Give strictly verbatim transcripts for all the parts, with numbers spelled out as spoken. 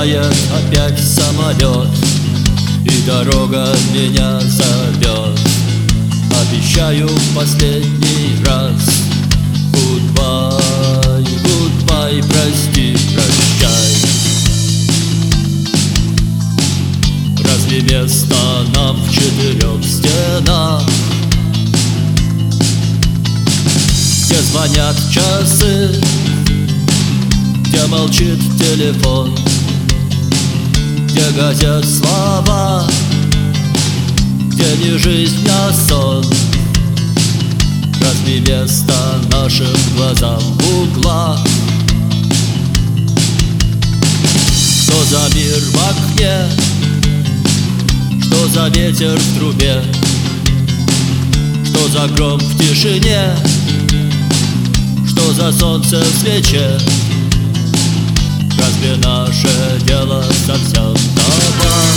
Покидает опять самолет, и дорога меня зовет. Обещаю в последний раз: Goodbye, goodbye, прости, прощай. Разве место нам в четырех стенах, где звонят часы, где молчит телефон, где газет слова, где не жизнь, а сон? Разве место нашим глазам в углах? Что за мир в окне? Что за ветер в трубе? Что за гром в тишине? Что за солнце в свече? Разве наше дело совсем табак?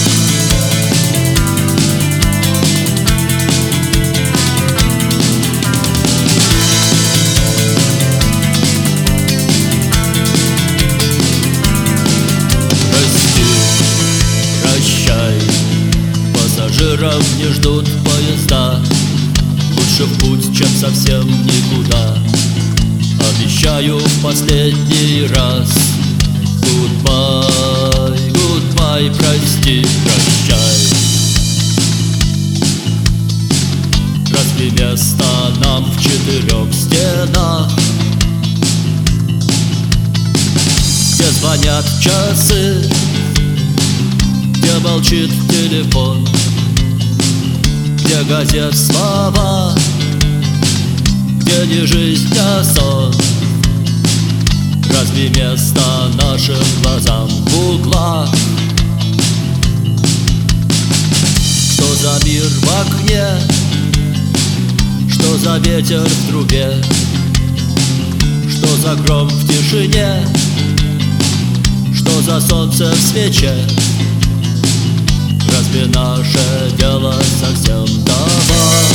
Прости, прощай, пассажиров не ждут поезда. Лучше в путь, чем совсем никуда. Обещаю в последний раз: Goodbye, goodbye, прости, прощай. Разве место нам в четырех стенах, где звонят часы, где молчит телефон, где газет слова, где не жизнь, а сон? Разве место нашим глазам в углах? Что за мир в окне? Что за ветер в трубе? Что за гром в тишине? Что за солнце в свече? Разве наше дело совсем табак?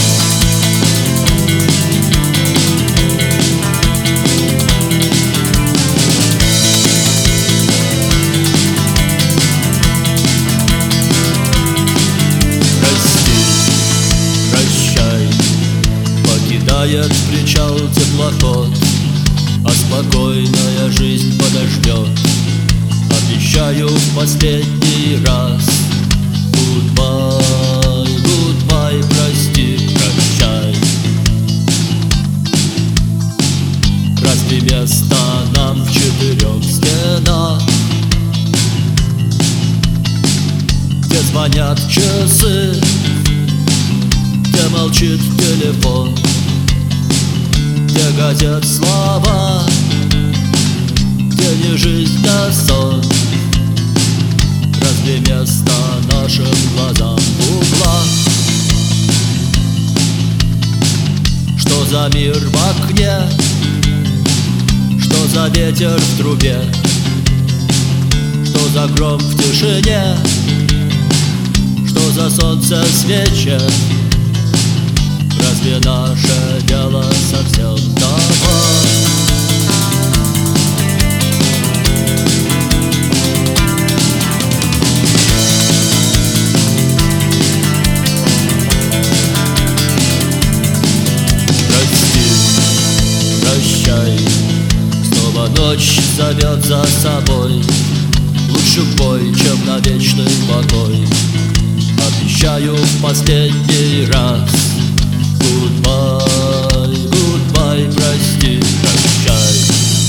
Покидает причал теплоход, а спокойная жизнь подождет. Обещаю в последний раз: Goodbye, goodbye, прости, прощай. Разве место нам в четырех стенах, где звонят часы, где молчит телефон, где газет слова, где не жизнь, а сон? Разве место нашим глазам в углах? Что за мир в окне? Что за ветер в трубе? Что за гром в тишине? Что за солнце в свече? Разве наше дело совсем табак? Прости, прощай, снова ночь зовет за собой. Лучше в бой, чем на вечный покой. Обещаю в последний раз: Goodbye, goodbye, прости, прощай.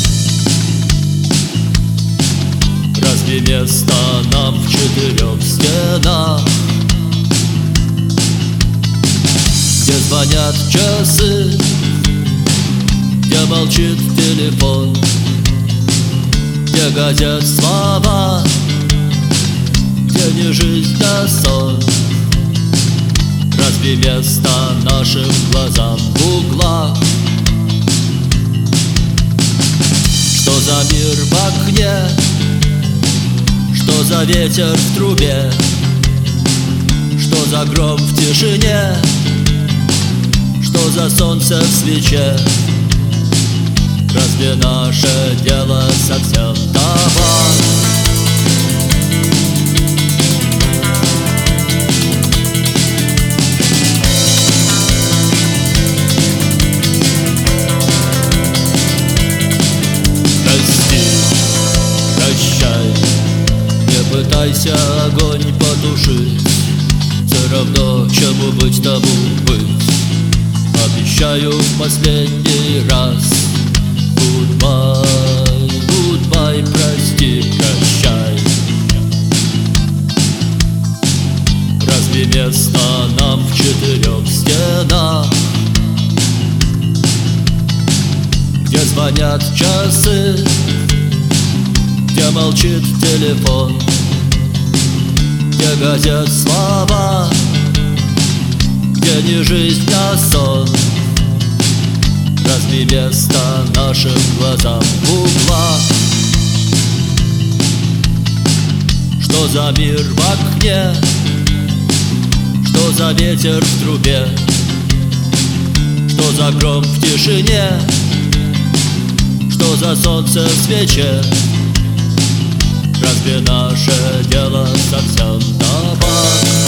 Разве место нам в четырех стенах, где звонят часы, где молчит телефон, где газет слова, где не жизнь, а сон? Разве место нашим глазам в углах? Что за мир в окне? Что за ветер в трубе? Что за гром в тишине? Что за солнце в свече? Разве наше дело совсем табак? прощай. Не пытайся огонь потушить, все равно, чему быть, тому быть. Обещаю в последний раз. Goodbye, goodbye, прости, прощай. Разве место нам в четырех стенах, где звонят часы, где молчит телефон, где газет слова, где не жизнь, а сон? Разве место нашим глазам в углах? Что за мир в окне? Что за ветер в трубе? Что за гром в тишине? Что за солнце в свече? Разве наше дело совсем табак?